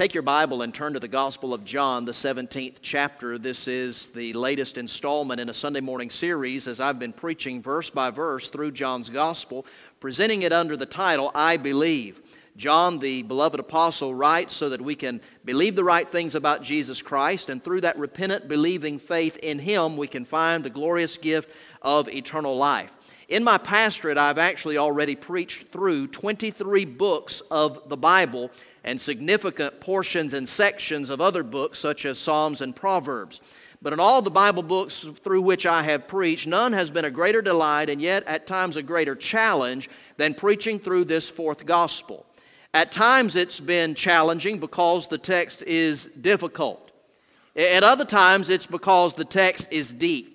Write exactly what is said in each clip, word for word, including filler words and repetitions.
Take your Bible and turn to the Gospel of John, the seventeenth chapter. This is the latest installment in a Sunday morning series as I've been preaching verse by verse through John's Gospel, presenting it under the title, I Believe. John, the beloved apostle, writes so that we can believe the right things about Jesus Christ, and through that repentant, believing faith in Him, we can find the glorious gift of eternal life. In my pastorate, I've actually already preached through twenty-three books of the Bible and significant portions and sections of other books such as Psalms and Proverbs. But in all the Bible books through which I have preached, none has been a greater delight and yet at times a greater challenge than preaching through this fourth gospel. At times it's been challenging because the text is difficult. At other times it's because the text is deep.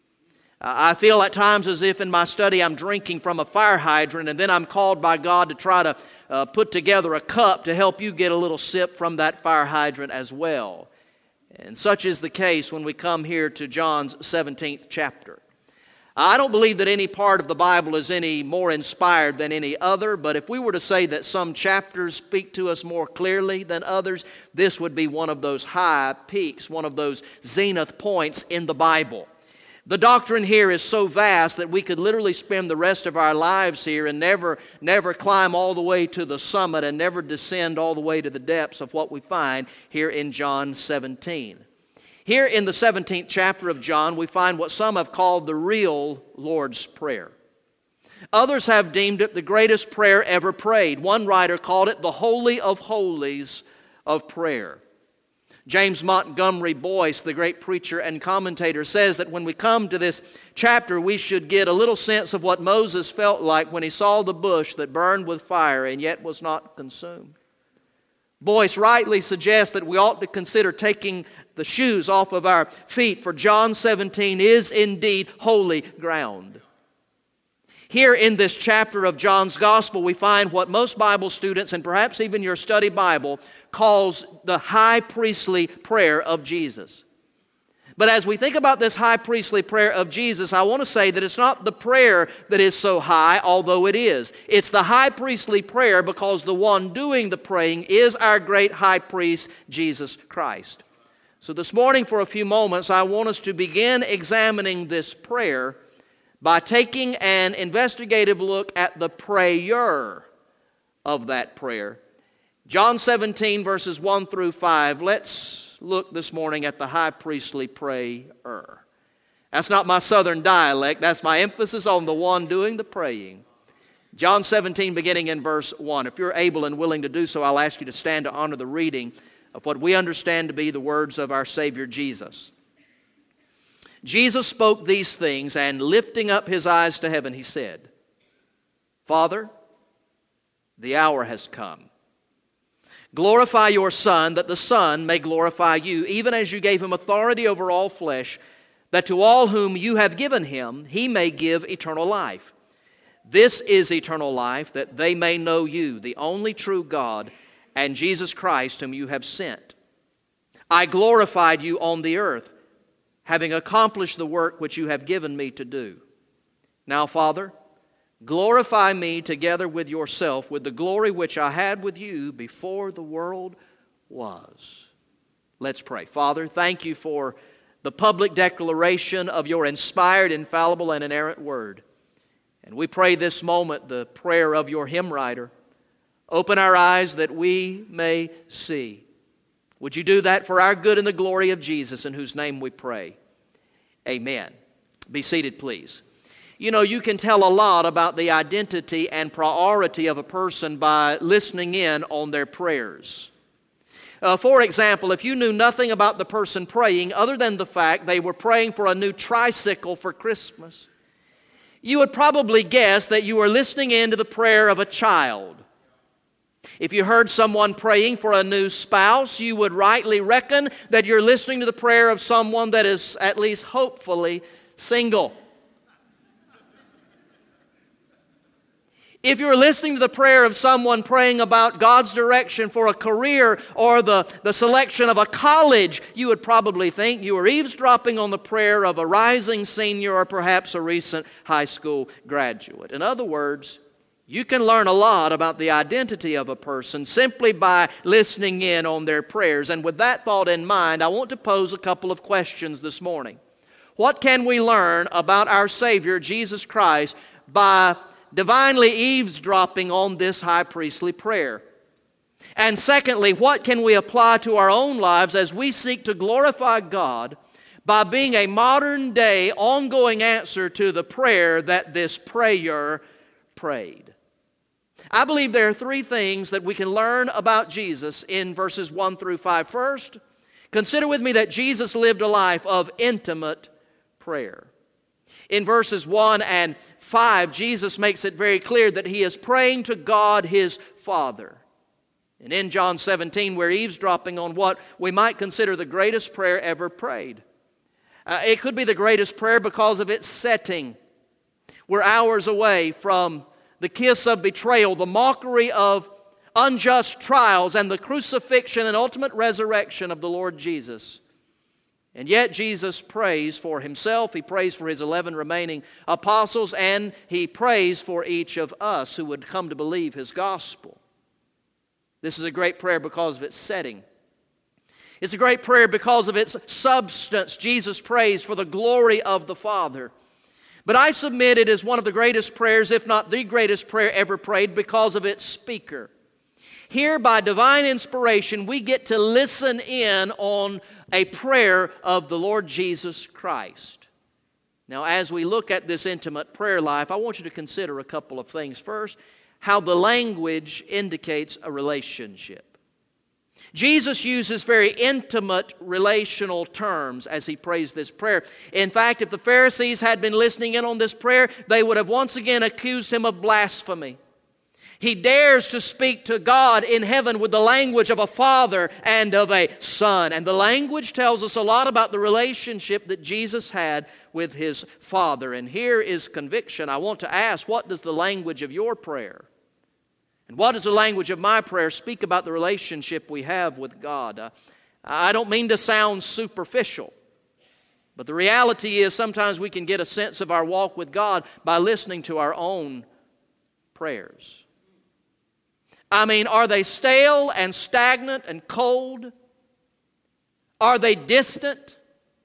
I feel at times as if in my study I'm drinking from a fire hydrant and then I'm called by God to try to uh, put together a cup to help you get a little sip from that fire hydrant as well. And such is the case when we come here to John's seventeenth chapter. I don't believe that any part of the Bible is any more inspired than any other, but if we were to say that some chapters speak to us more clearly than others, this would be one of those high peaks, one of those zenith points in the Bible. The doctrine here is so vast that we could literally spend the rest of our lives here and never, never climb all the way to the summit and never descend all the way to the depths of what we find here in John seventeen. Here in the seventeenth chapter of John, we find what some have called the real Lord's Prayer. Others have deemed it the greatest prayer ever prayed. One writer called it the Holy of Holies of prayer. James Montgomery Boyce, the great preacher and commentator, says that when we come to this chapter, we should get a little sense of what Moses felt like when he saw the bush that burned with fire and yet was not consumed. Boyce rightly suggests that we ought to consider taking the shoes off of our feet, for John seventeen is indeed holy ground. Here in this chapter of John's Gospel, we find what most Bible students, and perhaps even your study Bible, calls the high priestly prayer of Jesus. But as we think about this high priestly prayer of Jesus, I want to say that it's not the prayer that is so high, although it is. It's the high priestly prayer because the one doing the praying is our great high priest, Jesus Christ. So this morning, for a few moments, I want us to begin examining this prayer by taking an investigative look at the prayer of that prayer. John seventeen, verses one through five. Let's look this morning at the high priestly prayer. That's not my southern dialect. That's my emphasis on the one doing the praying. John seventeen, beginning in verse one. If you're able and willing to do so, I'll ask you to stand to honor the reading of what we understand to be the words of our Savior Jesus. Jesus spoke these things, and lifting up His eyes to heaven, He said, Father, the hour has come. Glorify your Son, that the Son may glorify you, even as you gave Him authority over all flesh, that to all whom you have given Him, He may give eternal life. This is eternal life, that they may know you, the only true God, and Jesus Christ, whom you have sent. I glorified you on the earth, having accomplished the work which you have given me to do. Now, Father, glorify me together with yourself with the glory which I had with you before the world was. Let's pray. Father, thank you for the public declaration of your inspired, infallible, and inerrant word. And we pray this moment the prayer of your hymn writer. Open our eyes that we may see. Would you do that for our good and the glory of Jesus, in whose name we pray? Amen. Be seated, please. You know, you can tell a lot about the identity and priority of a person by listening in on their prayers. Uh, for example, if you knew nothing about the person praying other than the fact they were praying for a new tricycle for Christmas, you would probably guess that you were listening in to the prayer of a child. If you heard someone praying for a new spouse, you would rightly reckon that you're listening to the prayer of someone that is at least hopefully single. If you're listening to the prayer of someone praying about God's direction for a career or the, the selection of a college, you would probably think you were eavesdropping on the prayer of a rising senior or perhaps a recent high school graduate. In other words, You can learn a lot about the identity of a person simply by listening in on their prayers. And with that thought in mind, I want to pose a couple of questions this morning. What can we learn about our Savior, Jesus Christ, by divinely eavesdropping on this high priestly prayer? And secondly, what can we apply to our own lives as we seek to glorify God by being a modern day ongoing answer to the prayer that this prayer prayed? I believe there are three things that we can learn about Jesus in verses one through five. First, consider with me that Jesus lived a life of intimate prayer. In verses one and five, Jesus makes it very clear that He is praying to God His Father. And in John seventeen, we're eavesdropping on what we might consider the greatest prayer ever prayed. Uh, it could be the greatest prayer because of its setting. We're hours away from the kiss of betrayal, the mockery of unjust trials, and the crucifixion and ultimate resurrection of the Lord Jesus. And yet Jesus prays for Himself, He prays for His eleven remaining apostles, and He prays for each of us who would come to believe His gospel. This is a great prayer because of its setting. It's a great prayer because of its substance. Jesus prays for the glory of the Father. But I submit it is one of the greatest prayers, if not the greatest prayer ever prayed, because of its speaker. Here, by divine inspiration, we get to listen in on a prayer of the Lord Jesus Christ. Now, as we look at this intimate prayer life, I want you to consider a couple of things. First, how the language indicates a relationship. Jesus uses very intimate relational terms as He prays this prayer. In fact, if the Pharisees had been listening in on this prayer, they would have once again accused Him of blasphemy. He dares to speak to God in heaven with the language of a father and of a son. And the language tells us a lot about the relationship that Jesus had with His Father. And here is conviction. I want to ask, what does the language of your prayer, and what does the language of my prayer speak about the relationship we have with God? Uh, I don't mean to sound superficial, but the reality is sometimes we can get a sense of our walk with God by listening to our own prayers. I mean, are they stale and stagnant and cold? Are they distant?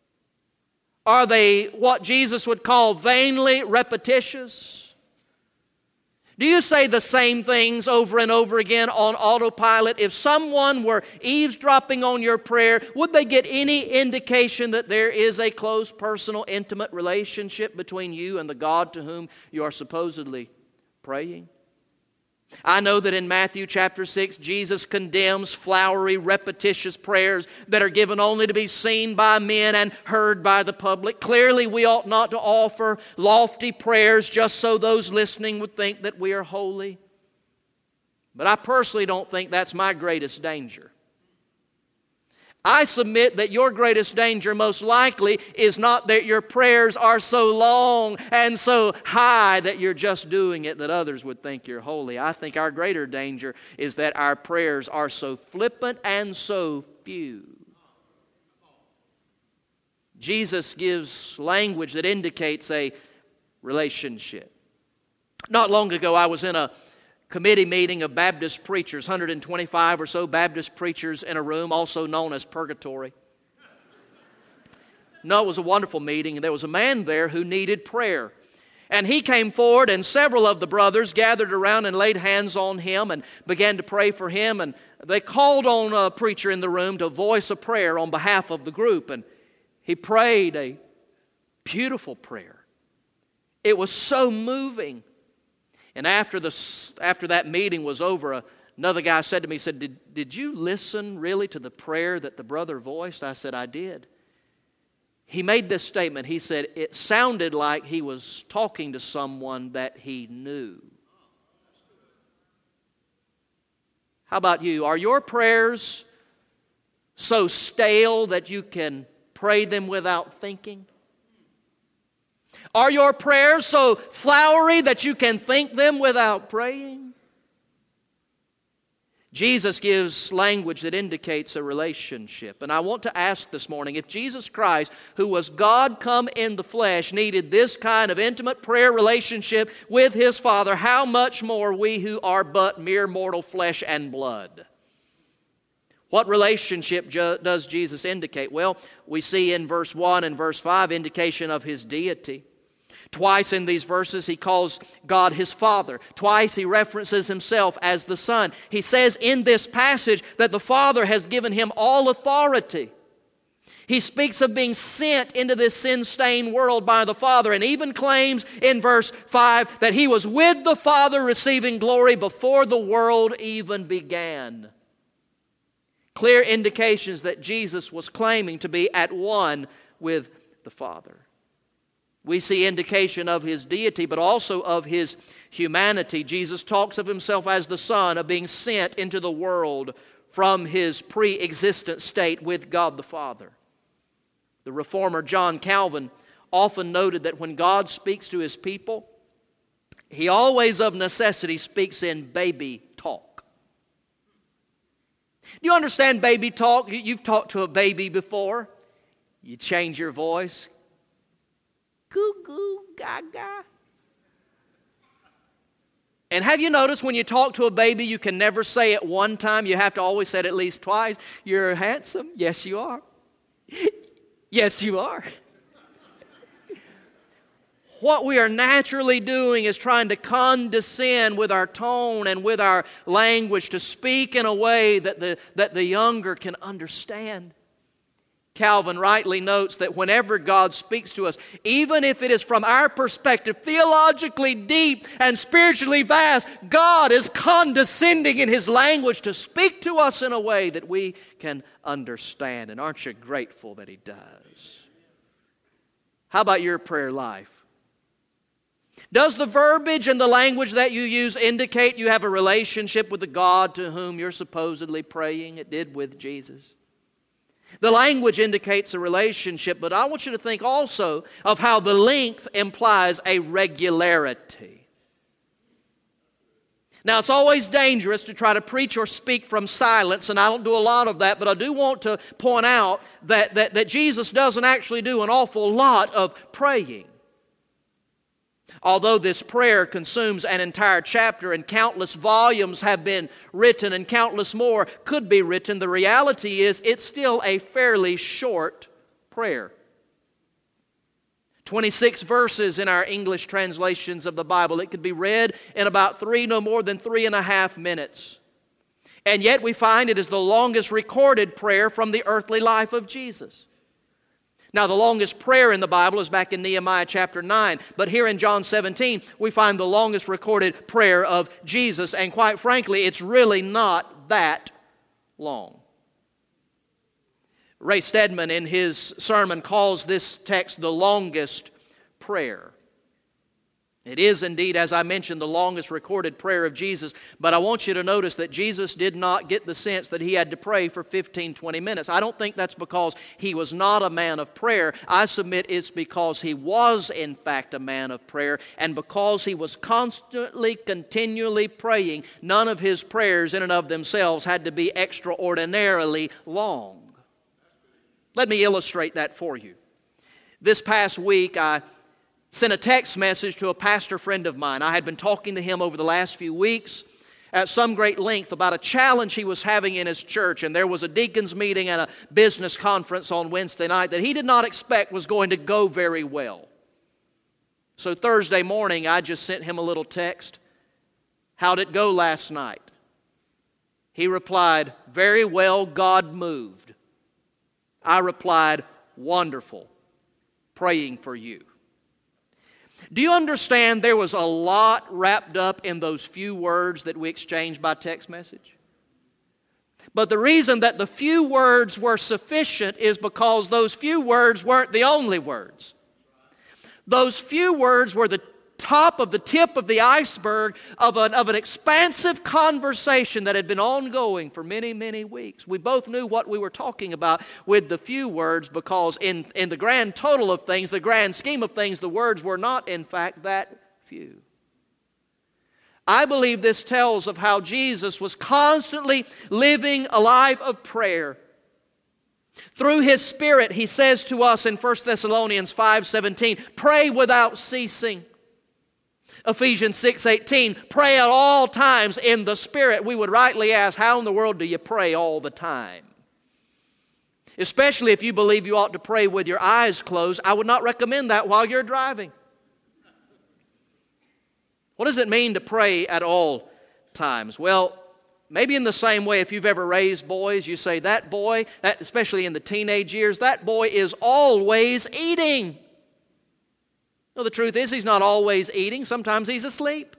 Are they what Jesus would call vainly repetitious? Do you say the same things over and over again on autopilot? If someone were eavesdropping on your prayer, would they get any indication that there is a close, personal, intimate relationship between you and the God to whom you are supposedly praying? I know that in Matthew chapter six, Jesus condemns flowery, repetitious prayers that are given only to be seen by men and heard by the public. Clearly, we ought not to offer lofty prayers just so those listening would think that we are holy. But I personally don't think that's my greatest danger. I submit that your greatest danger most likely is not that your prayers are so long and so high that you're just doing it that others would think you're holy. I think our greater danger is that our prayers are so flippant and so few. Jesus gives language that indicates a relationship. Not long ago, I was in a committee meeting of Baptist preachers, one hundred twenty-five or so Baptist preachers in a room, also known as purgatory. No, it was a wonderful meeting, and there was a man there who needed prayer. And he came forward, and several of the brothers gathered around and laid hands on him and began to pray for him. And they called on a preacher in the room to voice a prayer on behalf of the group. And he prayed a beautiful prayer. It was so moving. And after the after that meeting was over, another guy said to me, he said, did, did you listen really to the prayer that the brother voiced? I said, I did. He made this statement. He said, it sounded like he was talking to someone that he knew. How about you? Are your prayers so stale that you can pray them without thinking? Are your prayers so flowery that you can think them without praying? Jesus gives language that indicates a relationship. And I want to ask this morning, if Jesus Christ, who was God come in the flesh, needed this kind of intimate prayer relationship with His Father, how much more we who are but mere mortal flesh and blood? What relationship ju- does Jesus indicate? Well, we see in verse one and verse five indication of His deity. Twice in these verses He calls God His Father. Twice He references Himself as the Son. He says in this passage that the Father has given Him all authority. He speaks of being sent into this sin-stained world by the Father, and even claims in verse five that He was with the Father receiving glory before the world even began. Clear indications that Jesus was claiming to be at one with the Father. We see indication of His deity, but also of His humanity. Jesus talks of Himself as the Son, of being sent into the world from His pre-existent state with God the Father. The reformer John Calvin often noted that when God speaks to His people, He always of necessity speaks in baby talk. Do you understand baby talk? You've talked to a baby before. You change your voice. Goo goo gaga. And have you noticed when you talk to a baby, you can never say it one time. You have to always say it at least twice. You're handsome. Yes, you are. Yes, you are. What we are naturally doing is trying to condescend with our tone and with our language, to speak in a way that the, that the younger can understand. Calvin rightly notes that whenever God speaks to us, even if it is from our perspective theologically deep and spiritually vast, God is condescending in His language to speak to us in a way that we can understand. And aren't you grateful that He does? How about your prayer life? Does the verbiage and the language that you use indicate you have a relationship with the God to whom you're supposedly praying? It did with Jesus. The language indicates a relationship, but I want you to think also of how the length implies a regularity. Now, it's always dangerous to try to preach or speak from silence, and I don't do a lot of that, but I do want to point out that, that, that Jesus doesn't actually do an awful lot of praying. Although this prayer consumes an entire chapter and countless volumes have been written and countless more could be written, the reality is it's still a fairly short prayer. twenty-six verses in our English translations of the Bible. It could be read in about three, no more than three and a half minutes. And yet we find it is the longest recorded prayer from the earthly life of Jesus. Now, the longest prayer in the Bible is back in Nehemiah chapter nine. But here in John seventeen, we find the longest recorded prayer of Jesus. And quite frankly, it's really not that long. Ray Stedman, in his sermon, calls this text the longest prayer. It is indeed, as I mentioned, the longest recorded prayer of Jesus. But I want you to notice that Jesus did not get the sense that He had to pray for fifteen, twenty minutes. I don't think that's because He was not a man of prayer. I submit it's because He was, in fact, a man of prayer. And because He was constantly, continually praying, none of His prayers in and of themselves had to be extraordinarily long. Let me illustrate that for you. This past week, I sent a text message to a pastor friend of mine. I had been talking to him over the last few weeks at some great length about a challenge he was having in his church. And there was a deacons meeting and a business conference on Wednesday night that he did not expect was going to go very well. So Thursday morning, I just sent him a little text. How'd it go last night? He replied, very well, God moved. I replied, wonderful, praying for you. Do you understand there was a lot wrapped up in those few words that we exchanged by text message? But the reason that the few words were sufficient is because those few words weren't the only words. Those few words were the top of the tip of the iceberg of an, of an expansive conversation that had been ongoing for many, many weeks. We both knew what we were talking about with the few words because in, in the grand total of things, the grand scheme of things, the words were not, in fact, that few. I believe this tells of how Jesus was constantly living a life of prayer. Through His Spirit, He says to us in First Thessalonians five seventeen, pray without ceasing. Ephesians six eighteen, pray at all times in the Spirit. We would rightly ask, how in the world do you pray all the time? Especially if you believe you ought to pray with your eyes closed, I would not recommend that while you're driving. What does it mean to pray at all times? Well, maybe in the same way, if you've ever raised boys, you say, that boy, that, especially in the teenage years, that boy is always eating. No, the truth is he's not always eating. Sometimes he's asleep.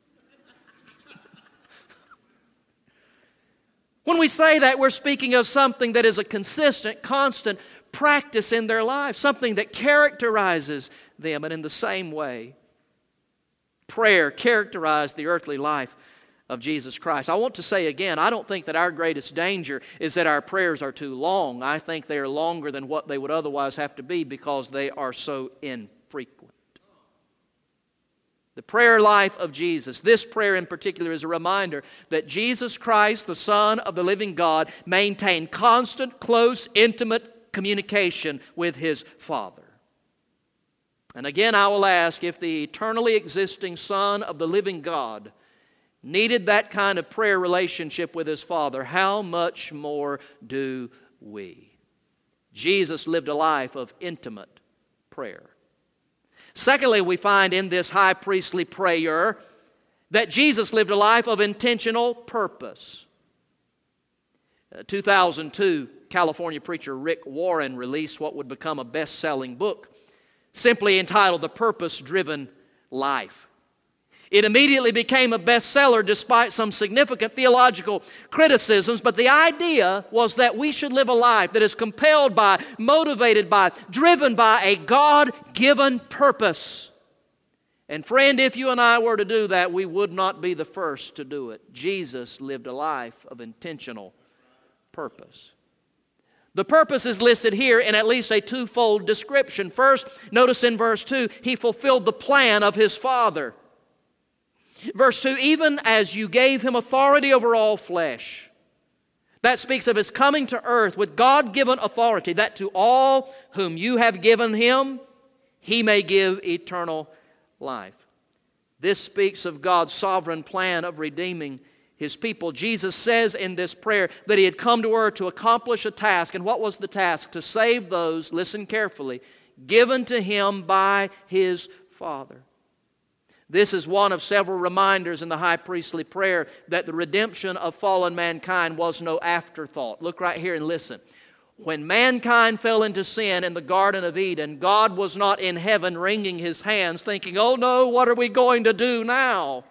When we say that, we're speaking of something that is a consistent, constant practice in their life, something that characterizes them. And in the same way, prayer characterized the earthly life of Jesus Christ. I want to say again, I don't think that our greatest danger is that our prayers are too long. I think they are longer than what they would otherwise have to be because they are so infrequent. The prayer life of Jesus, this prayer in particular, is a reminder that Jesus Christ, the Son of the living God, maintained constant, close, intimate communication with His Father. And again, I will ask, if the eternally existing Son of the living God needed that kind of prayer relationship with His Father, how much more do we? Jesus lived a life of intimate prayer. Secondly, we find in this high priestly prayer that Jesus lived a life of intentional purpose. Uh, two thousand two, California preacher Rick Warren released what would become a best-selling book, simply entitled The Purpose-Driven Life. It immediately became a bestseller despite some significant theological criticisms, but the idea was that we should live a life that is compelled by, motivated by, driven by a God-given purpose. And friend, if you and I were to do that, we would not be the first to do it. Jesus lived a life of intentional purpose. The purpose is listed here in at least a twofold description. First, notice in verse two, He fulfilled the plan of His Father. Verse two, even as you gave Him authority over all flesh. That speaks of His coming to earth with God-given authority, that to all whom you have given Him, He may give eternal life. This speaks of God's sovereign plan of redeeming His people. Jesus says in this prayer that He had come to earth to accomplish a task. And what was the task? To save those, listen carefully, given to Him by His Father. This is one of several reminders in the high priestly prayer that the redemption of fallen mankind was no afterthought. Look right here and listen. When mankind fell into sin in the Garden of Eden, God was not in heaven wringing His hands thinking, oh no, what are we going to do now?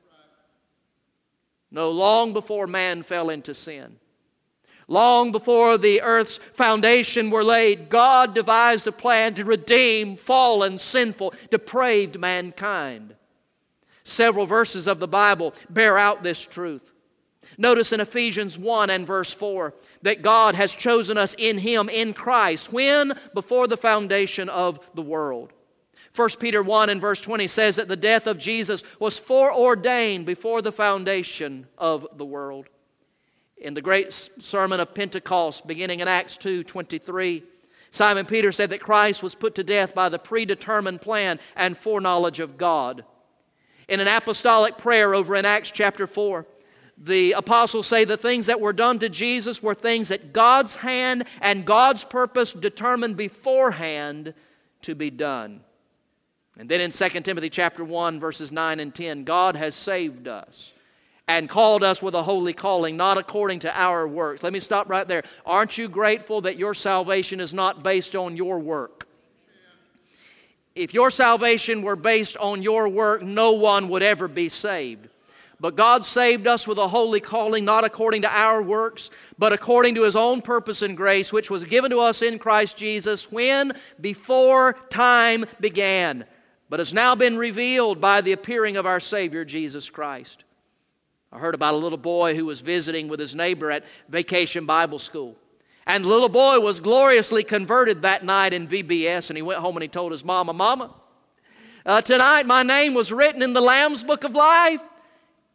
No, long before man fell into sin, long before the earth's foundation were laid, God devised a plan to redeem fallen, sinful, depraved mankind. Several verses of the Bible bear out this truth. Notice in Ephesians one and verse four that God has chosen us in Him, in Christ, when? Before the foundation of the world. First Peter one and verse twenty says that the death of Jesus was foreordained before the foundation of the world. In the great sermon of Pentecost, beginning in Acts two twenty-three, Simon Peter said that Christ was put to death by the predetermined plan and foreknowledge of God. In an apostolic prayer over in Acts chapter four, the apostles say the things that were done to Jesus were things that God's hand and God's purpose determined beforehand to be done. And then in Second Timothy chapter one, verses nine and ten, God has saved us and called us with a holy calling, not according to our works. Let me stop right there. Aren't you grateful that your salvation is not based on your work? If your salvation were based on your work, no one would ever be saved. But God saved us with a holy calling, not according to our works, but according to His own purpose and grace, which was given to us in Christ Jesus when? Before time began, but has now been revealed by the appearing of our Savior, Jesus Christ. I heard about a little boy who was visiting with his neighbor at Vacation Bible School. And the little boy was gloriously converted that night in V B S, and he went home and he told his mama, Mama, uh, tonight my name was written in the Lamb's Book of Life.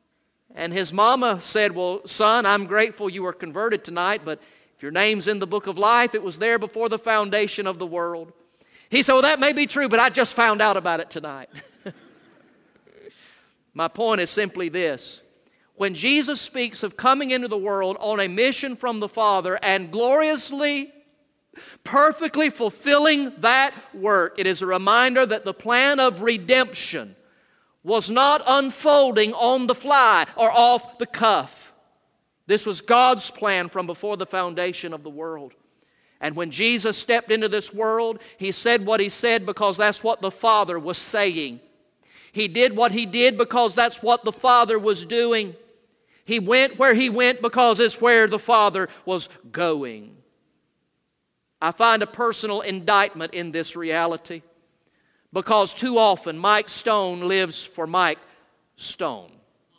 And his mama said, well, son, I'm grateful you were converted tonight, but if your name's in the book of life, it was there before the foundation of the world. He said, well, that may be true, but I just found out about it tonight. My point is simply this. When Jesus speaks of coming into the world on a mission from the Father and gloriously, perfectly fulfilling that work, it is a reminder that the plan of redemption was not unfolding on the fly or off the cuff. This was God's plan from before the foundation of the world. And when Jesus stepped into this world, He said what He said because that's what the Father was saying. He did what He did because that's what the Father was doing. He went where He went because it's where the Father was going. I find a personal indictment in this reality because too often Mike Stone lives for Mike Stone.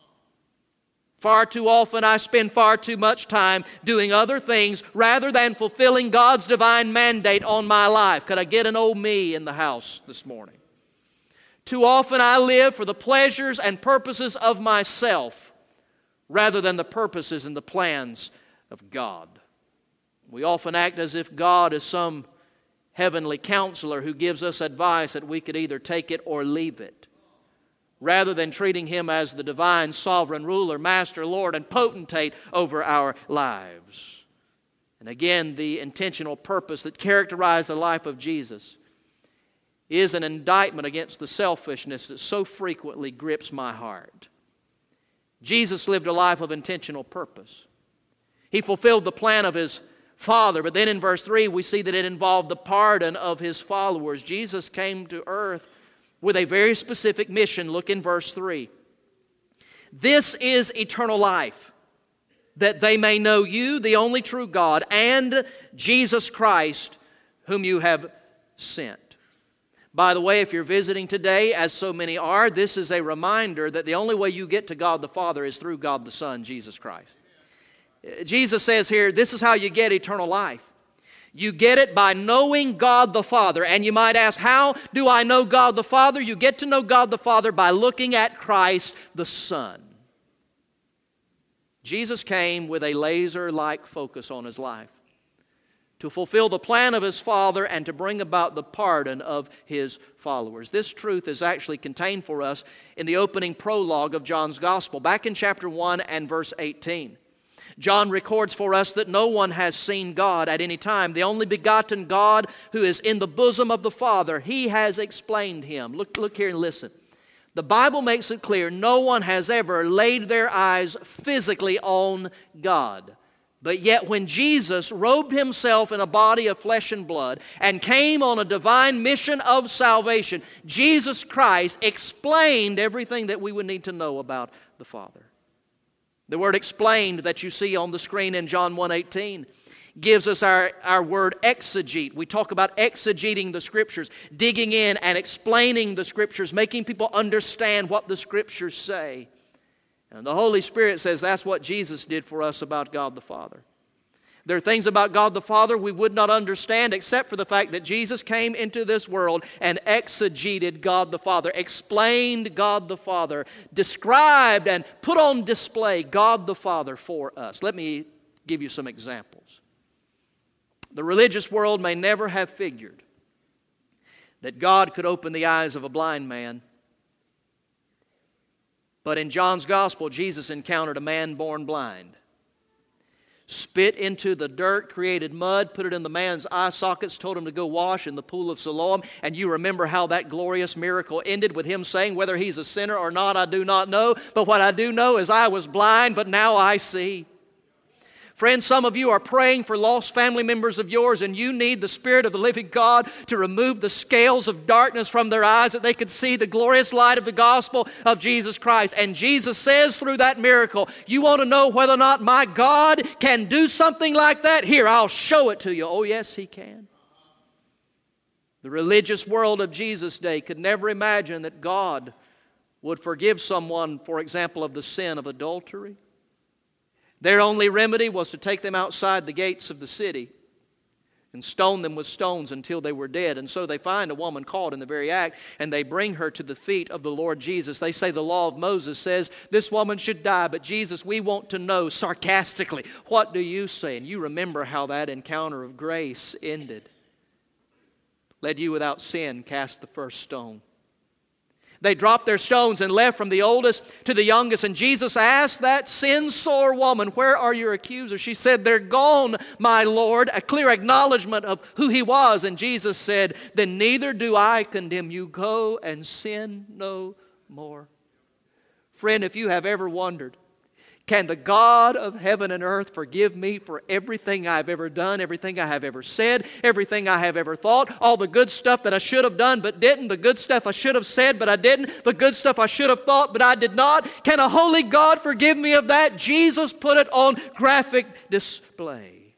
Far too often I spend far too much time doing other things rather than fulfilling God's divine mandate on my life. Could I get an old me in the house this morning? Too often I live for the pleasures and purposes of myself rather than the purposes and the plans of God. We often act as if God is some heavenly counselor who gives us advice that we could either take it or leave it, rather than treating Him as the divine sovereign ruler, master, Lord, and potentate over our lives. And again, the intentional purpose that characterized the life of Jesus is an indictment against the selfishness that so frequently grips my heart. Jesus lived a life of intentional purpose. He fulfilled the plan of His Father, but then in verse three we see that it involved the pardon of His followers. Jesus came to earth with a very specific mission. Look in verse three. This is eternal life, that they may know You, the only true God, and Jesus Christ, whom You have sent. By the way, if you're visiting today, as so many are, this is a reminder that the only way you get to God the Father is through God the Son, Jesus Christ. Jesus says here, this is how you get eternal life. You get it by knowing God the Father. And you might ask, how do I know God the Father? You get to know God the Father by looking at Christ the Son. Jesus came with a laser-like focus on His life to fulfill the plan of His Father and to bring about the pardon of His followers. This truth is actually contained for us in the opening prologue of John's Gospel, back in chapter one and verse eighteen. John records for us that no one has seen God at any time. The only begotten God who is in the bosom of the Father, He has explained Him. Look, look here and listen. The Bible makes it clear no one has ever laid their eyes physically on God. But yet when Jesus robed Himself in a body of flesh and blood and came on a divine mission of salvation, Jesus Christ explained everything that we would need to know about the Father. The word explained that you see on the screen in John one eighteen gives us our, our word exegete. We talk about exegeting the Scriptures, digging in and explaining the Scriptures, making people understand what the Scriptures say. And the Holy Spirit says that's what Jesus did for us about God the Father. There are things about God the Father we would not understand except for the fact that Jesus came into this world and exegeted God the Father, explained God the Father, described and put on display God the Father for us. Let me give you some examples. The religious world may never have figured that God could open the eyes of a blind man. But in John's Gospel, Jesus encountered a man born blind. Spit into the dirt, created mud, put it in the man's eye sockets, told him to go wash in the pool of Siloam. And you remember how that glorious miracle ended with him saying, whether he's a sinner or not, I do not know. But what I do know is I was blind, but now I see. Friends, some of you are praying for lost family members of yours, and you need the Spirit of the living God to remove the scales of darkness from their eyes that they could see the glorious light of the gospel of Jesus Christ. And Jesus says through that miracle, you want to know whether or not my God can do something like that? Here, I'll show it to you. Oh, yes, He can. The religious world of Jesus' day could never imagine that God would forgive someone, for example, of the sin of adultery. Their only remedy was to take them outside the gates of the city, and stoned them with stones until they were dead. And so they find a woman caught in the very act, and they bring her to the feet of the Lord Jesus. They say the law of Moses says this woman should die, but Jesus, we want to know sarcastically, what do you say? And you remember how that encounter of grace ended. Let you without sin cast the first stone. They dropped their stones and left from the oldest to the youngest. And Jesus asked that sin-sore woman, where are your accusers? She said, they're gone, my Lord. A clear acknowledgement of who he was. And Jesus said, then neither do I condemn you. Go and sin no more. Friend, if you have ever wondered, can the God of heaven and earth forgive me for everything I've ever done, everything I have ever said, everything I have ever thought, all the good stuff that I should have done but didn't, the good stuff I should have said but I didn't, the good stuff I should have thought but I did not? Can a holy God forgive me of that? Jesus put it on graphic display.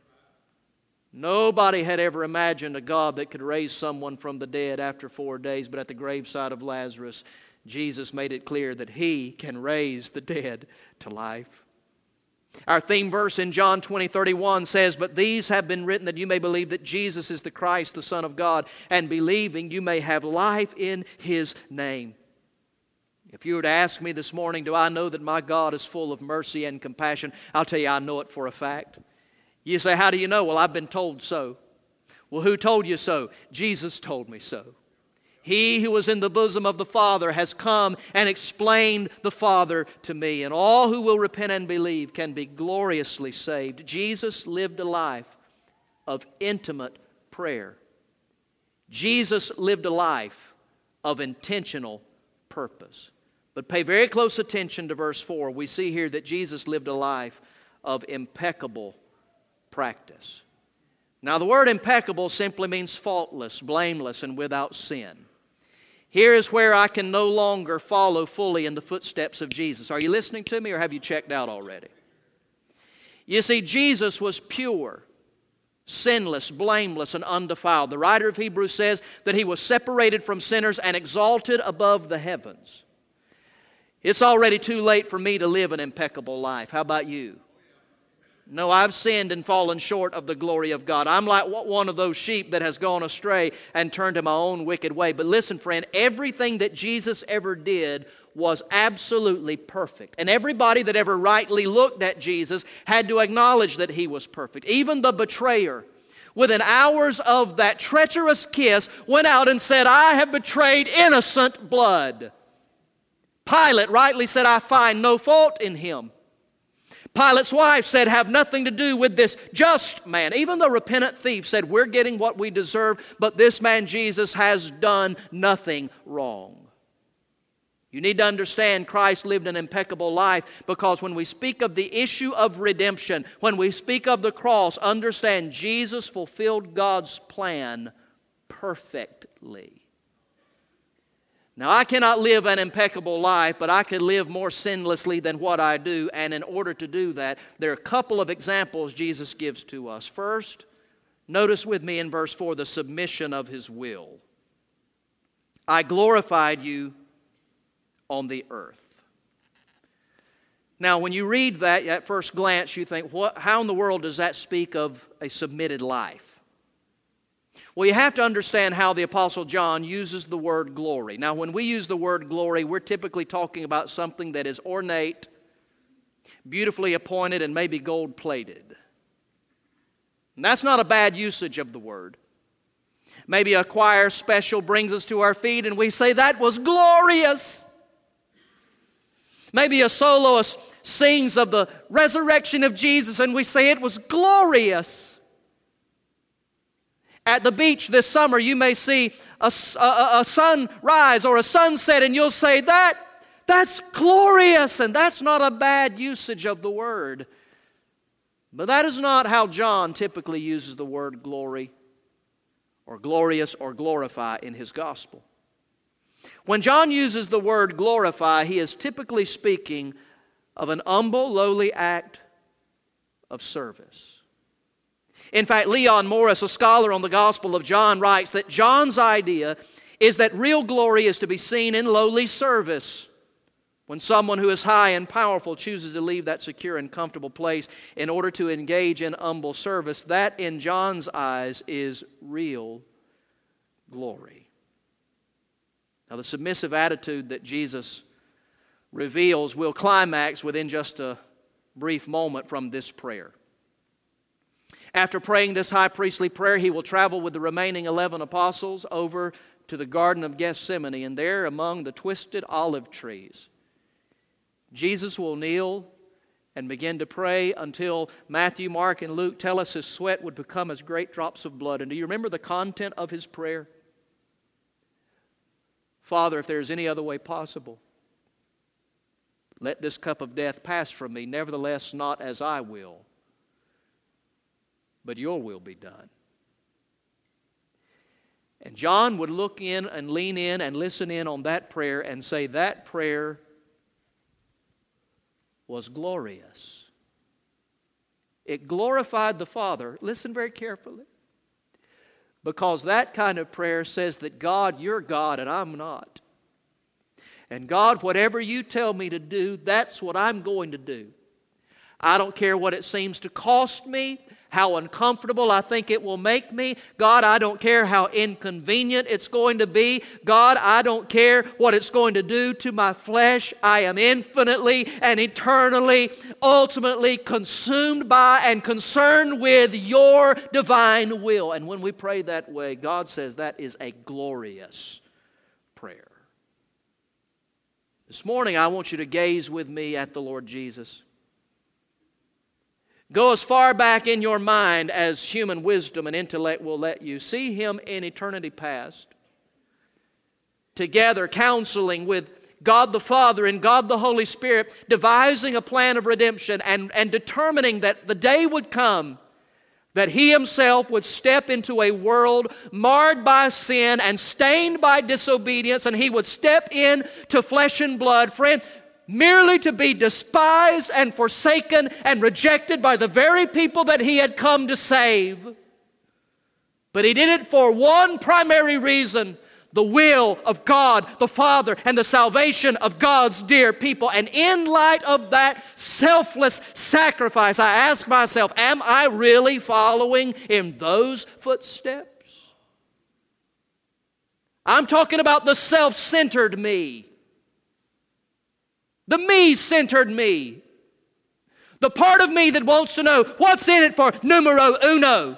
Nobody had ever imagined a God that could raise someone from the dead after four days, but at the graveside of Lazarus, Jesus made it clear that He can raise the dead to life. Our theme verse in John twenty thirty-one says, but these have been written that you may believe that Jesus is the Christ, the Son of God, and believing you may have life in His name. If you were to ask me this morning, do I know that my God is full of mercy and compassion? I'll tell you, I know it for a fact. You say, how do you know? Well, I've been told so. Well, who told you so? Jesus told me so. He who was in the bosom of the Father has come and explained the Father to me. And all who will repent and believe can be gloriously saved. Jesus lived a life of intimate prayer. Jesus lived a life of intentional purpose. But pay very close attention to verse four. We see here that Jesus lived a life of impeccable practice. Now the word impeccable simply means faultless, blameless, and without sin. Here is where I can no longer follow fully in the footsteps of Jesus. Are you listening to me, or have you checked out already? You see, Jesus was pure, sinless, blameless, and undefiled. The writer of Hebrews says that He was separated from sinners and exalted above the heavens. It's already too late for me to live an impeccable life. How about you? No, I've sinned and fallen short of the glory of God. I'm like one of those sheep that has gone astray and turned to my own wicked way. But listen, friend, everything that Jesus ever did was absolutely perfect. And everybody that ever rightly looked at Jesus had to acknowledge that He was perfect. Even the betrayer, within hours of that treacherous kiss, went out and said, I have betrayed innocent blood. Pilate rightly said, I find no fault in Him. Pilate's wife said, have nothing to do with this just man. Even the repentant thief said, we're getting what we deserve, but this man Jesus has done nothing wrong. You need to understand Christ lived an impeccable life, because when we speak of the issue of redemption, when we speak of the cross, understand Jesus fulfilled God's plan perfectly. Now, I cannot live an impeccable life, but I can live more sinlessly than what I do. And in order to do that, there are a couple of examples Jesus gives to us. First, notice with me in verse four the submission of His will. I glorified you on the earth. Now, when you read that at first glance, you think, what, how in the world does that speak of a submitted life? Well, you have to understand how the Apostle John uses the word glory. Now, when we use the word glory, we're typically talking about something that is ornate, beautifully appointed, and maybe gold-plated. And that's not a bad usage of the word. Maybe a choir special brings us to our feet and we say, that was glorious. Maybe a soloist sings of the resurrection of Jesus and we say, it was glorious. At the beach this summer, you may see a, a, a sunrise or a sunset, and you'll say, that, that's glorious, and that's not a bad usage of the word. But that is not how John typically uses the word glory or glorious or glorify in his gospel. When John uses the word glorify, he is typically speaking of an humble, lowly act of service. In fact, Leon Morris, a scholar on the Gospel of John, writes that John's idea is that real glory is to be seen in lowly service When someone who is high and powerful chooses to leave that secure and comfortable place in order to engage in humble service, that in John's eyes is real glory. Now, the submissive attitude that Jesus reveals will climax within just a brief moment from this prayer. After praying this high priestly prayer, he will travel with the remaining eleven apostles over to the Garden of Gethsemane, and there among the twisted olive trees, Jesus will kneel and begin to pray until Matthew, Mark, and Luke tell us his sweat would become as great drops of blood. And do you remember the content of his prayer? Father, if there is any other way possible, let this cup of death pass from me. Nevertheless, not as I will, but your will be done. And John would look in and lean in and listen in on that prayer and say that prayer was glorious. It glorified the Father. Listen very carefully. Because that kind of prayer says that God, you're God and I'm not. And God, whatever you tell me to do, that's what I'm going to do. I don't care what it seems to cost me, how uncomfortable I think it will make me. God, I don't care how inconvenient it's going to be. God, I don't care what it's going to do to my flesh. I am infinitely and eternally, ultimately consumed by and concerned with your divine will. And when we pray that way, God says that is a glorious prayer. This morning, I want you to gaze with me at the Lord Jesus. Go as far back in your mind as human wisdom and intellect will let you. See Him in eternity past, together counseling with God the Father and God the Holy Spirit, devising a plan of redemption and, and determining that the day would come that He Himself would step into a world marred by sin and stained by disobedience, and He would step in to flesh and blood. Friend, merely to be despised and forsaken and rejected by the very people that He had come to save. But He did it for one primary reason: the will of God the Father and the salvation of God's dear people. And in light of that selfless sacrifice, I ask myself, am I really following in those footsteps? I'm talking about the self-centered me. The me-centered me. The part of me that wants to know what's in it for numero uno.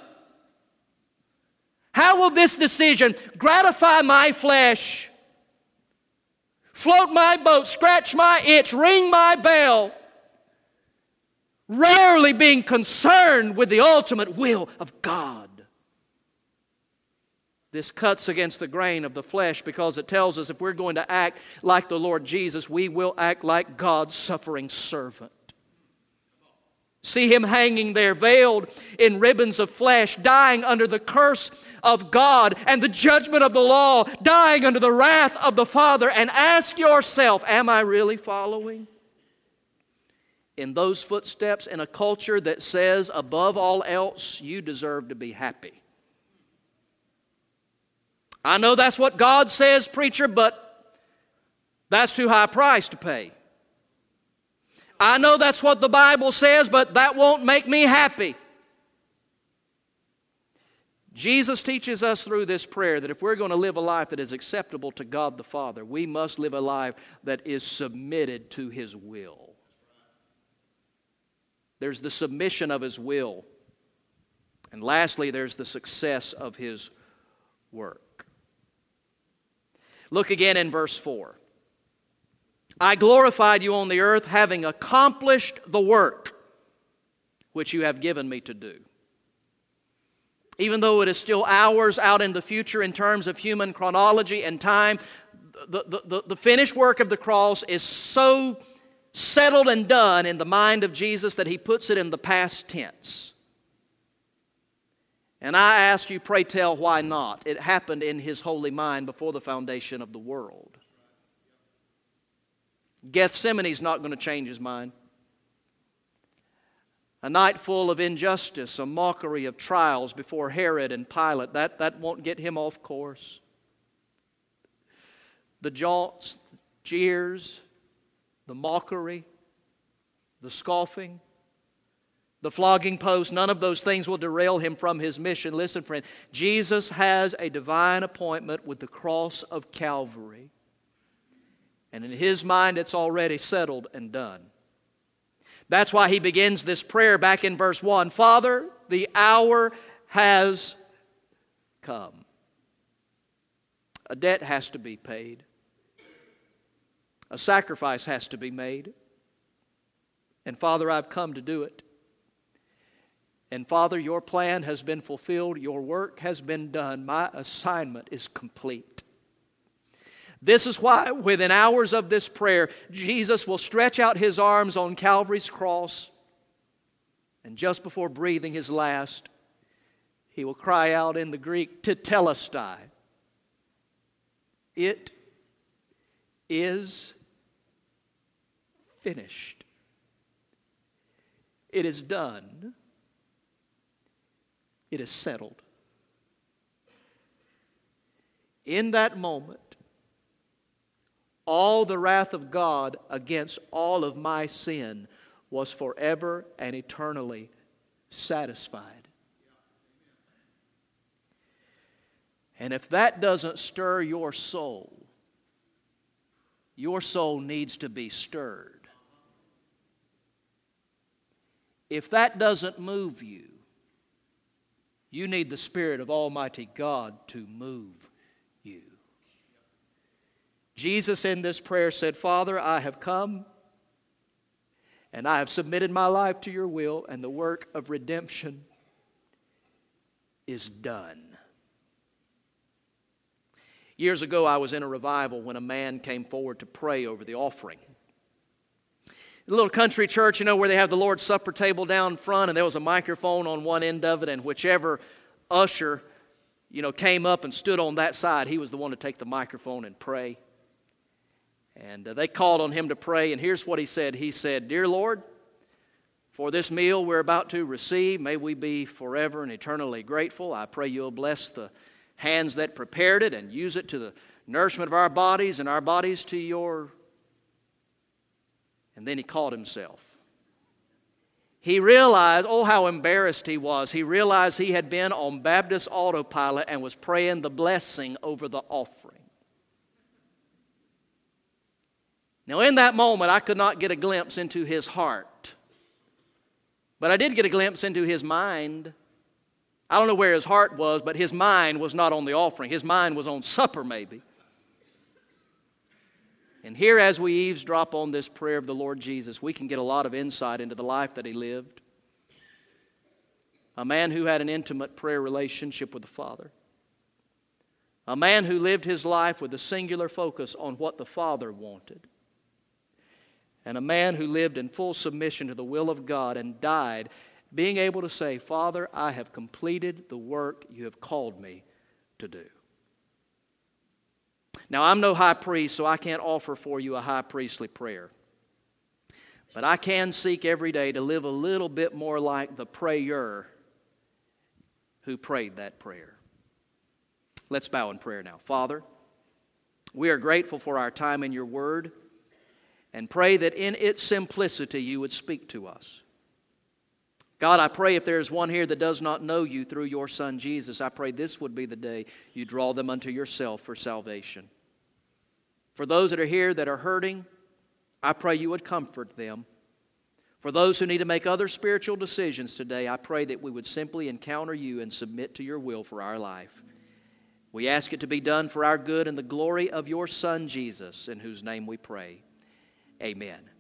How will this decision gratify my flesh, float my boat, scratch my itch, ring my bell, rarely being concerned with the ultimate will of God? This cuts against the grain of the flesh because it tells us if we're going to act like the Lord Jesus, we will act like God's suffering servant. See Him hanging there, veiled in ribbons of flesh, dying under the curse of God and the judgment of the law, dying under the wrath of the Father. And ask yourself, am I really following in those footsteps in a culture that says, above all else, you deserve to be happy? I know that's what God says, preacher, but that's too high a price to pay. I know that's what the Bible says, but that won't make me happy. Jesus teaches us through this prayer that if we're going to live a life that is acceptable to God the Father, we must live a life that is submitted to His will. There's the submission of His will. And lastly, there's the success of His work. Look again in verse four. I glorified you on the earth, having accomplished the work which you have given me to do. Even though it is still hours out in the future in terms of human chronology and time, the, the, the, the finished work of the cross is so settled and done in the mind of Jesus that He puts it in the past tense. And I ask you, pray tell, why not? It happened in His holy mind before the foundation of the world. Gethsemane's not going to change His mind. A night full of injustice, a mockery of trials before Herod and Pilate, that, that won't get Him off course. The jaunts, jeers, the mockery, the scoffing, the flogging post, none of those things will derail him from his mission. Listen, friend, Jesus has a divine appointment with the cross of Calvary. And in his mind, it's already settled and done. That's why he begins this prayer back in verse one. Father, the hour has come. A debt has to be paid. A sacrifice has to be made. And Father, I've come to do it. And Father, your plan has been fulfilled. Your work has been done. My assignment is complete. This is why within hours of this prayer, Jesus will stretch out his arms on Calvary's cross. And just before breathing his last, he will cry out in the Greek, tetelestai. It is finished. It is done. It is settled. In that moment, all the wrath of God against all of my sin was forever and eternally satisfied. And if that doesn't stir your soul, your soul needs to be stirred. If that doesn't move you, you need the Spirit of Almighty God to move you. Jesus in this prayer said, Father, I have come and I have submitted my life to your will, and the work of redemption is done. Years ago, I was in a revival when a man came forward to pray over the offering. A little country church, you know, where they have the Lord's Supper table down front, and there was a microphone on one end of it, and whichever usher, you know, came up and stood on that side, he was the one to take the microphone and pray. And uh, they called on him to pray, and here's what he said. He said, Dear Lord, for this meal we're about to receive, may we be forever and eternally grateful. I pray you'll bless the hands that prepared it and use it to the nourishment of our bodies and our bodies to your... And then he caught himself. He realized, oh, how embarrassed he was. He realized he had been on Baptist autopilot and was praying the blessing over the offering. Now, in that moment, I could not get a glimpse into his heart. But I did get a glimpse into his mind. I don't know where his heart was, but his mind was not on the offering. His mind was on supper, maybe. And here, as we eavesdrop on this prayer of the Lord Jesus, we can get a lot of insight into the life that he lived. A man who had an intimate prayer relationship with the Father. A man who lived his life with a singular focus on what the Father wanted. And a man who lived in full submission to the will of God and died being able to say, Father, I have completed the work you have called me to do. Now, I'm no high priest, so I can't offer for you a high priestly prayer. But I can seek every day to live a little bit more like the prayer who prayed that prayer. Let's bow in prayer now. Father, we are grateful for our time in your word and pray that in its simplicity you would speak to us. God, I pray if there is one here that does not know you through your Son Jesus, I pray this would be the day you draw them unto yourself for salvation. For those that are here that are hurting, I pray you would comfort them. For those who need to make other spiritual decisions today, I pray that we would simply encounter you and submit to your will for our life. We ask it to be done for our good and the glory of your Son Jesus, in whose name we pray. Amen.